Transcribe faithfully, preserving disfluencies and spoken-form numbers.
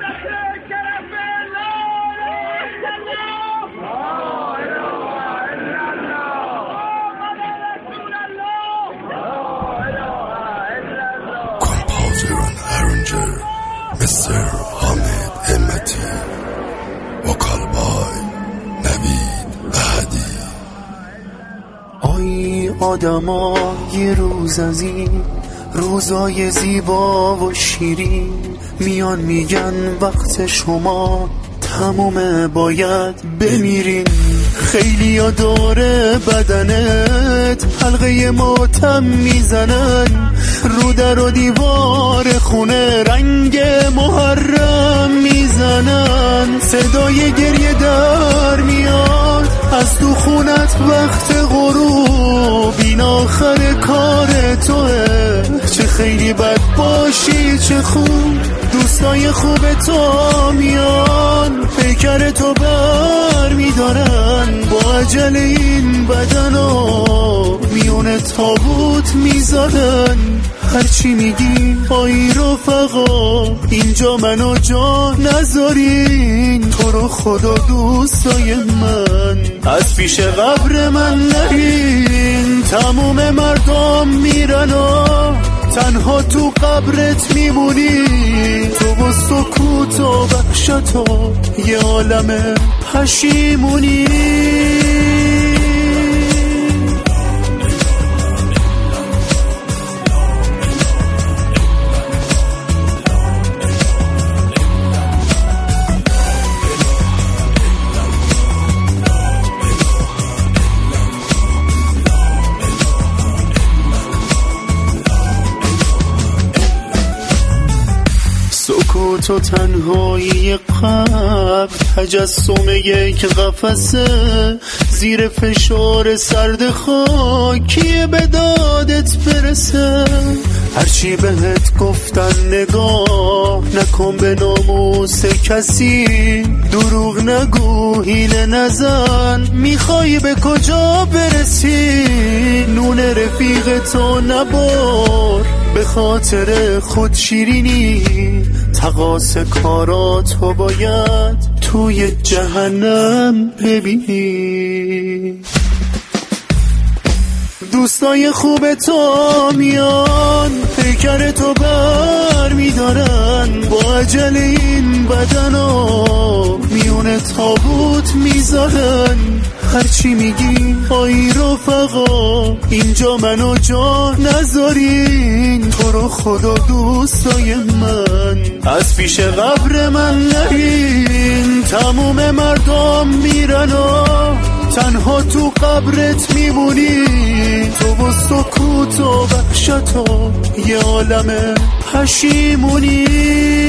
Mister حامد همتی، وکال بای نوید احدی. آی آدما یه روز از این روزای زیبا و شیرین میان میگن وقت شما تمومه باید بمیرین. خیلی ها داره بدنت حلقه ماتم میزنن، رو در و دیوار خونه رنگ محرم میزنن. صدای گریه در میاد از تو خونت وقت غروب، این آخر کار توه. چه خیلی بد باشی چه خوب، دوستای خوب تو میان پیکر تو بر میدارن، با عجل این بدنو میونه تابوت میذارن. هرچی میگی آی رفقا اینجا منو جا نذارین، تو رو خدا دوستای من از پیش قبر من نرین. تموم مردم میرن و تنها تو قبرت میمونی، تو با سکوت و وحشت و یه عالم پشیمونی. سکوت و تنهایی قبر تجسم یک قفسه، زیر فشار سرد خاکیه به دادت برسه. هرچی بهت گفتن نگاه نکن به ناموس کسی، دروغ نگو حیله نزن، میخوای به کجا برسی؟ نون رفیق تو نبار به خاطر خود شیرینی، تقاس کاراتو باید توی جهنم ببینی. دوستای خوب تو میان پیکر تو بر میدارن، با عجل این بدنو میونه تابوت میذارن. هرچی میگی آی رفقا اینجا منو جا نذارین، تو رو خدا دوستای من از پیش قبر من نرین. تموم مردم میرن و تنها تو قبرت میمونی، تو با سکوت و وحشت و یه عالم پشیمونی.